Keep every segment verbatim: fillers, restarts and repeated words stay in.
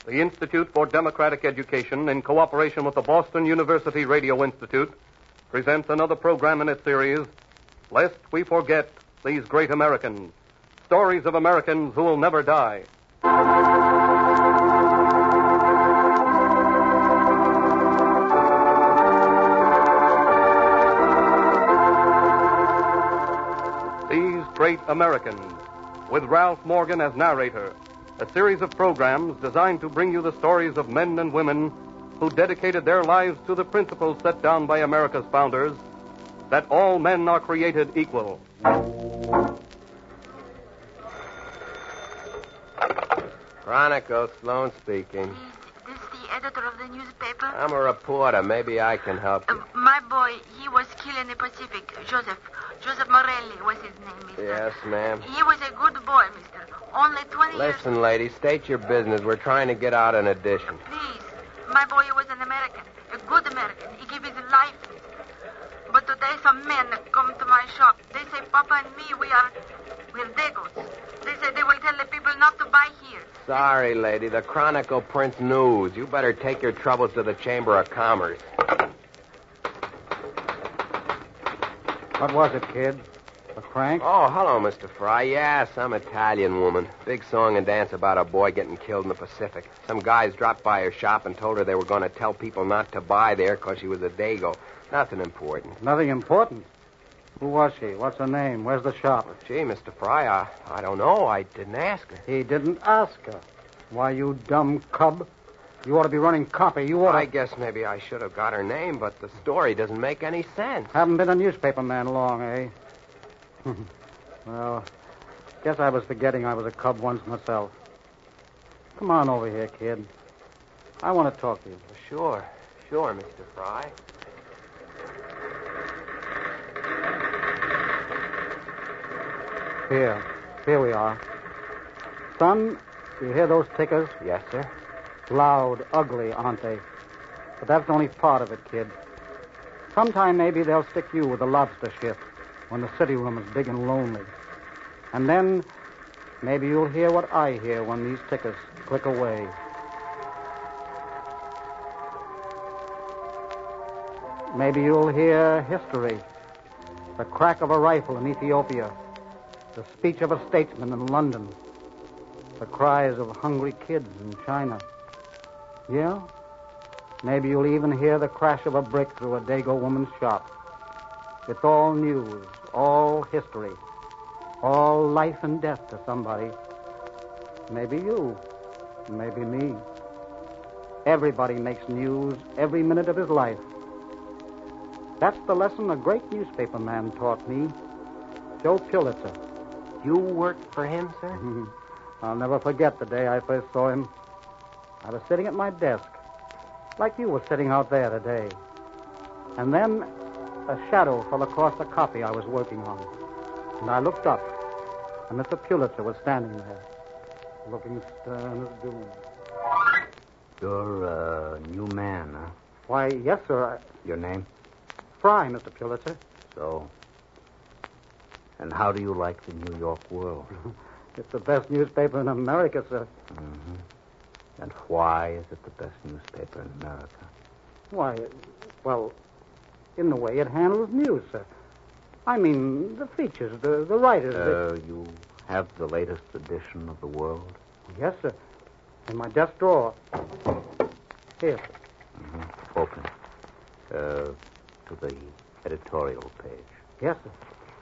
The Institute for Democratic Education, in cooperation with the Boston University Radio Institute, presents another program in its series, Lest We Forget These Great Americans, stories of Americans who will never die. These Great Americans, with Ralph Morgan as narrator, a series of programs designed to bring you the stories of men and women who dedicated their lives to the principles set down by America's founders, that all men are created equal. Chronicle, Sloan speaking. This is the editor of the newspaper? I'm a reporter. Maybe I can help you. Uh, my boy, he was killed in the Pacific. Joseph. Joseph Morelli was his name, mister. Yes, ma'am. He was a good boy, mister. Only twenty years... Listen, lady, state your business. We're trying to get out an edition. Please. My boy was an American. A good American. He gave his life, mister. But today some men come to my shop. They say Papa and me, we are... We're Dagos. They say they will tell the people not to buy here. Sorry, lady. The Chronicle prints news. You better take your troubles to the Chamber of Commerce. What was it, kid? A crank? Oh, hello, Mister Fry. Yeah, some Italian woman. Big song and dance about a boy getting killed in the Pacific. Some guys dropped by her shop and told her they were going to tell people not to buy there because she was a Dago. Nothing important. Nothing important? Who was she? What's her name? Where's the shop? Well, gee, Mister Fry, I, I don't know. I didn't ask her. He didn't ask her. Why, you dumb cub. You ought to be running copy. You ought to... I guess maybe I should have got her name, but the story doesn't make any sense. Haven't been a newspaper man long, eh? Well, guess I was forgetting I was a cub once myself. Come on over here, kid. I want to talk to you. Sure. Sure, Mister Fry. Here. Here we are. Son, you hear those tickers? Yes, sir. Loud, ugly, aren't they? But that's only part of it, kid. Sometime maybe they'll stick you with the lobster shift when the city room is big and lonely. And then maybe you'll hear what I hear when these tickers click away. Maybe you'll hear history. The crack of a rifle in Ethiopia. The speech of a statesman in London. The cries of hungry kids in China. Yeah? Maybe you'll even hear the crash of a brick through a Dago woman's shop. It's all news, all history, all life and death to somebody. Maybe you, maybe me. Everybody makes news every minute of his life. That's the lesson a great newspaper man taught me, Joe Pulitzer. You worked for him, sir? I'll never forget the day I first saw him. I was sitting at my desk, like you were sitting out there today. And then a shadow fell across the copy I was working on. And I looked up, and Mister Pulitzer was standing there, looking stern as doom. You're a new man, huh? Why, yes, sir. I... Your name? Fry, Mister Pulitzer. So. And how do you like the New York World? It's the best newspaper in America, sir. Mm-hmm. And why is it the best newspaper in America? Why, well, in the way it handles news, sir. I mean, the features, the, the writers. Uh, the... You have the latest edition of the World? Yes, sir. In my desk drawer. Here, sir. Mm-hmm. Open. Uh, to the editorial page. Yes, sir.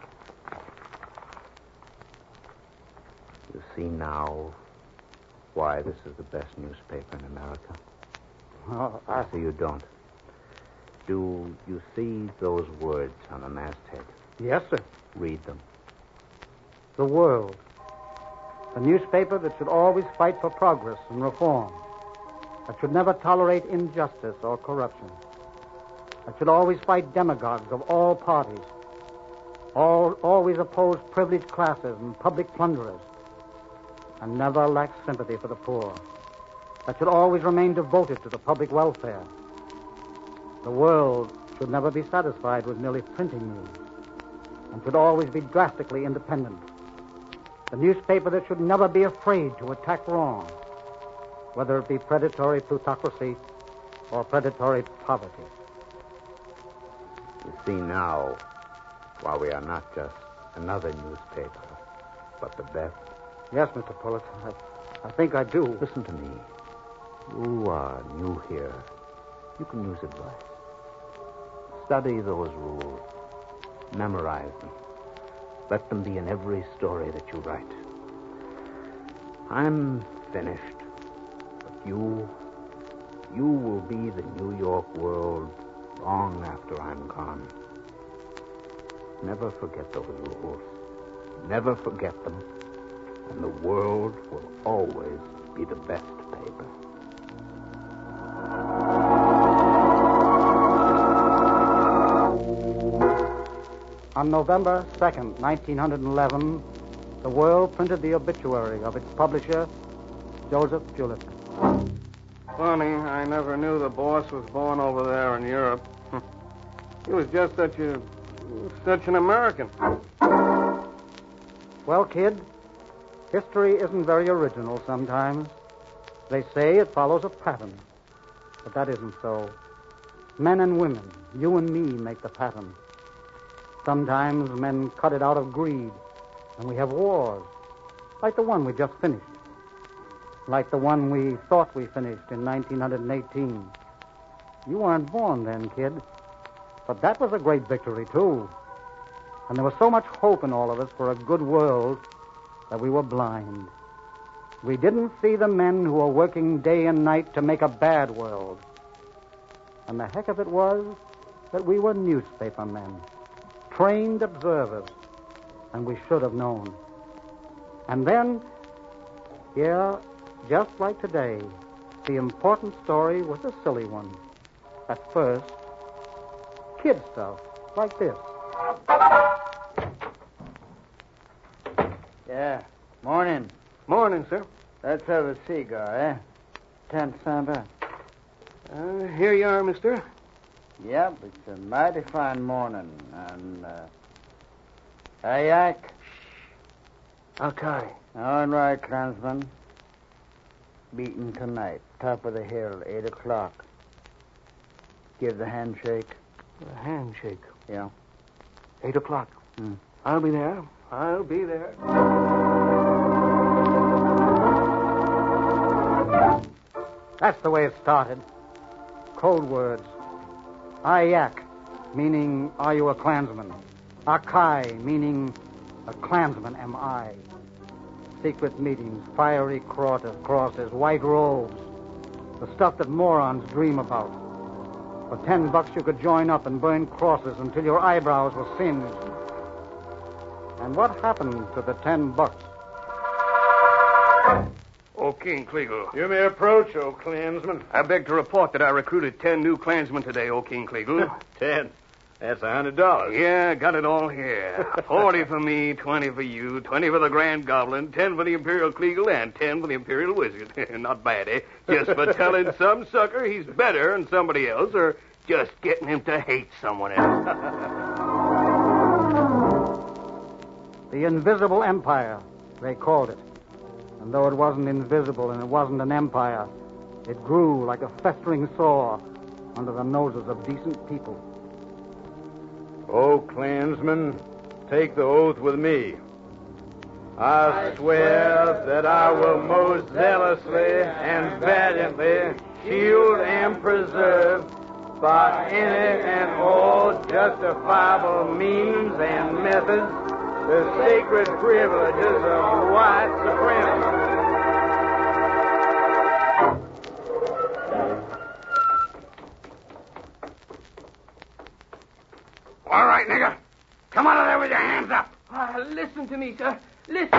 You see now why this is the best newspaper in America? Oh, I... I see you don't. Do you see those words on the masthead? Yes, sir. Read them. The World. A newspaper that should always fight for progress and reform. That should never tolerate injustice or corruption. That should always fight demagogues of all parties. All, always oppose privileged classes and public plunderers. And never lack sympathy for the poor. That should always remain devoted to the public welfare. The World should never be satisfied with merely printing news, and should always be drastically independent. The newspaper that should never be afraid to attack wrong. whether it be predatory plutocracy or predatory poverty. You see now why we are not just another newspaper, but the best. Yes, Mister Pullet, I, I think I do. Listen to me. You are new here. You can use advice. Study those rules. Memorize them. Let them be in every story that you write. I'm finished. But you, you will be the New York World long after I'm gone. Never forget those rules. Never forget them. And the World will always be the best paper. On November second, nineteen eleven, the World printed the obituary of its publisher, Joseph Julitt. Funny, I never knew the boss was born over there in Europe. He was just such a... such an American. Well, kid, history isn't very original sometimes. They say it follows a pattern, but that isn't so. Men and women, you and me, make the pattern. Sometimes men cut it out of greed, and we have wars, like the one we just finished. Like the one we thought we finished in nineteen eighteen. You weren't born then, kid. But that was a great victory, too. And there was so much hope in all of us for a good world that we were blind. We didn't see the men who were working day and night to make a bad world. And the heck of it was that we were newspaper men, trained observers, and we should have known. And then, yeah, just like today, the important story was a silly one. At first, kid stuff, like this. Yeah, morning. Morning, sir. Let's have a cigar, eh? Ten center. Uh, here you are, mister. Yep, it's a mighty fine morning. And, uh... Ayak? Okay. All right, Clansman. Meeting tonight. Top of the hill, eight o'clock. Give the handshake. A handshake. Yeah. Eight o'clock. Hmm. I'll be there. I'll be there. That's the way it started. Code words. Ayak, meaning, are you a Klansman? Akai, meaning, a Klansman am I. Secret meetings, fiery crosses, crosses, white robes. The stuff that morons dream about. For ten bucks you could join up and burn crosses until your eyebrows were singed. And what happened to the ten bucks? Oh, King Kliegel. You may approach, O Klansman. I beg to report that I recruited ten new Klansmen today, O King Kliegel. Ten. That's a hundred dollars. Yeah, got it all here. Forty for me, twenty for you, twenty for the Grand Goblin, ten for the Imperial Kliegel, and ten for the Imperial Wizard. Not bad, eh? Just for telling some sucker he's better than somebody else, or just getting him to hate someone else. The Invisible Empire, they called it. And though it wasn't invisible and it wasn't an empire, it grew like a festering sore under the noses of decent people. O Klansman, take the oath with me. I swear that I will most zealously and valiantly shield and preserve by any and all justifiable means and methods the sacred privileges of white supremacy. All right, nigger. Come out of there with your hands up. Uh, listen to me, sir. Listen.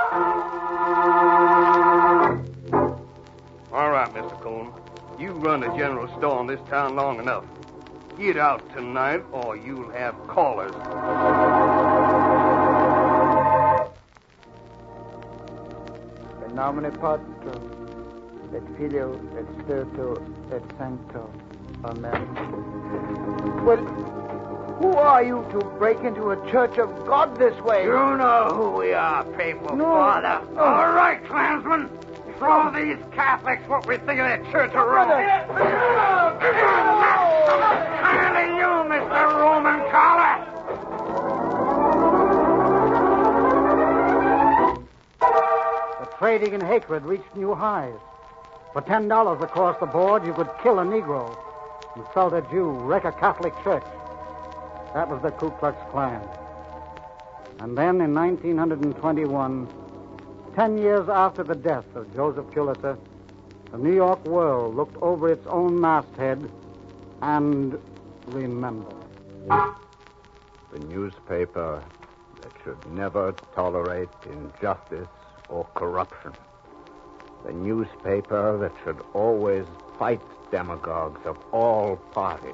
All right, Mister Cohn. You run the general store in this town long enough. Get out tonight, or you'll have callers. In nomine Patris, et Filio, et Spiritu, et Sancto. Amen. Well, who are you to break into a church of God this way? You know who we are, faithful No. father. No. All right, Klansman. show these Catholics what we think of their Church of Rome. Turning you, Mister Roman Collar. The trading in hatred reached new highs. For ten dollars across the board, you could kill a Negro, insult a Jew, wreck a Catholic church. That was the Ku Klux Klan. And then in nineteen twenty-one, ten years after the death of Joseph Pulitzer, the New York World looked over its own masthead and remembered. The newspaper that should never tolerate injustice or corruption. The newspaper that should always fight demagogues of all parties.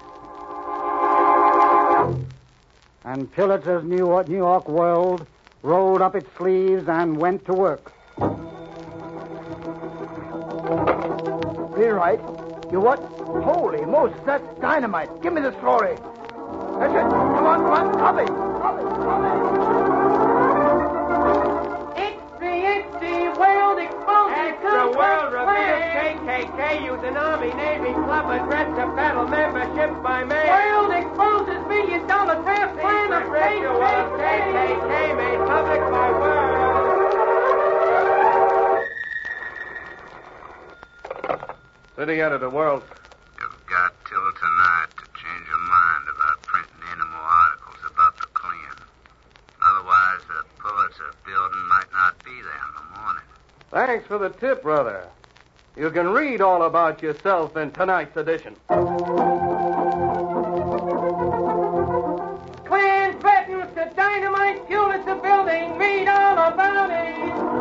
And Pulitzer's New York, New York World rolled up its sleeves and went to work. Rewrite? You what? Holy Moses, that's dynamite. Give me the story. That's it. Come on, come on. Copy. Copy. Copy. It's the, it's the world exposed. It's the world revealed. K K K using Army, Navy, club address to battle membership by mail. World exposes billion dollar draft plan of Ritual K K K made public by world. City Editor, World. You've got till tonight to change your mind about printing any more articles about the Klan. Otherwise, the Pulitzer building might not be there in the morning. Thanks for the tip, brother. You can read all about yourself in tonight's edition. Klan threatens to dynamite Pulitzer building. Read all about it.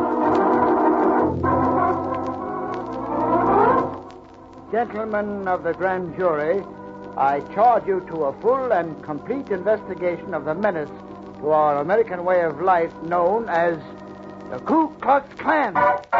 Gentlemen of the grand jury, I charge you to a full and complete investigation of the menace to our American way of life known as the Ku Klux Klan.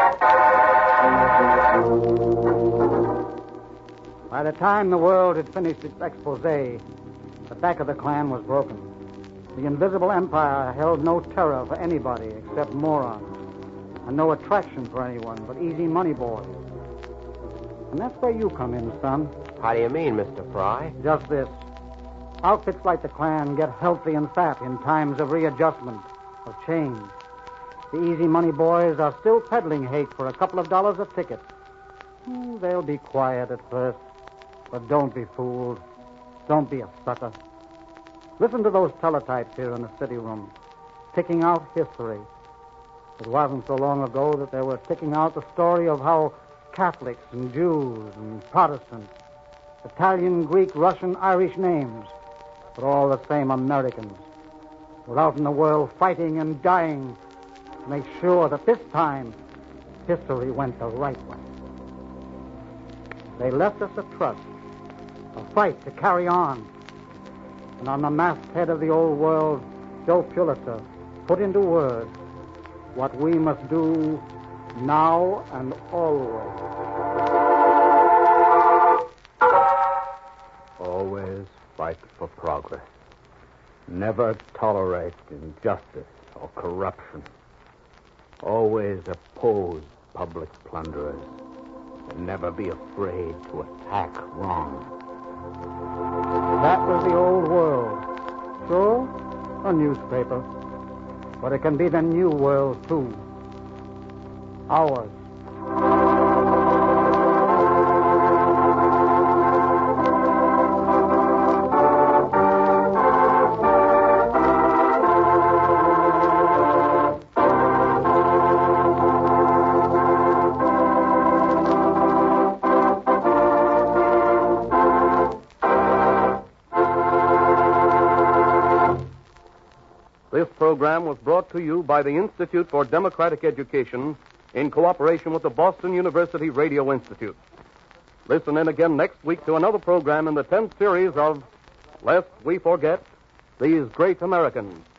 By the time the world had finished its expose, the back of the Klan was broken. The invisible empire held no terror for anybody except morons, and no attraction for anyone but easy money boys. And that's where you come in, son. How do you mean, Mister Fry? Just this. Outfits like the Klan get healthy and fat in times of readjustment, of change. The easy money boys are still peddling hate for a couple of dollars a ticket. Oh, they'll be quiet at first, but don't be fooled. Don't be a sucker. Listen to those teletypes here in the city room, ticking out history. It wasn't so long ago that they were ticking out the story of how Catholics and Jews and Protestants, Italian, Greek, Russian, Irish names, but all the same Americans, were out in the world fighting and dying to make sure that this time history went the right way. They left us a trust, a fight to carry on. And on the masthead of the old world, Joe Pulitzer put into words what we must do now and always. Always fight for progress. Never tolerate injustice or corruption. Always oppose public plunderers. And never be afraid to attack wrong. That was the old world. Sure, a newspaper. But it can be the new world, too. Ours. This program was brought to you by the Institute for Democratic Education in cooperation with the Boston University Radio Institute. Listen in again next week to another program in the tenth series of Lest We Forget These Great Americans.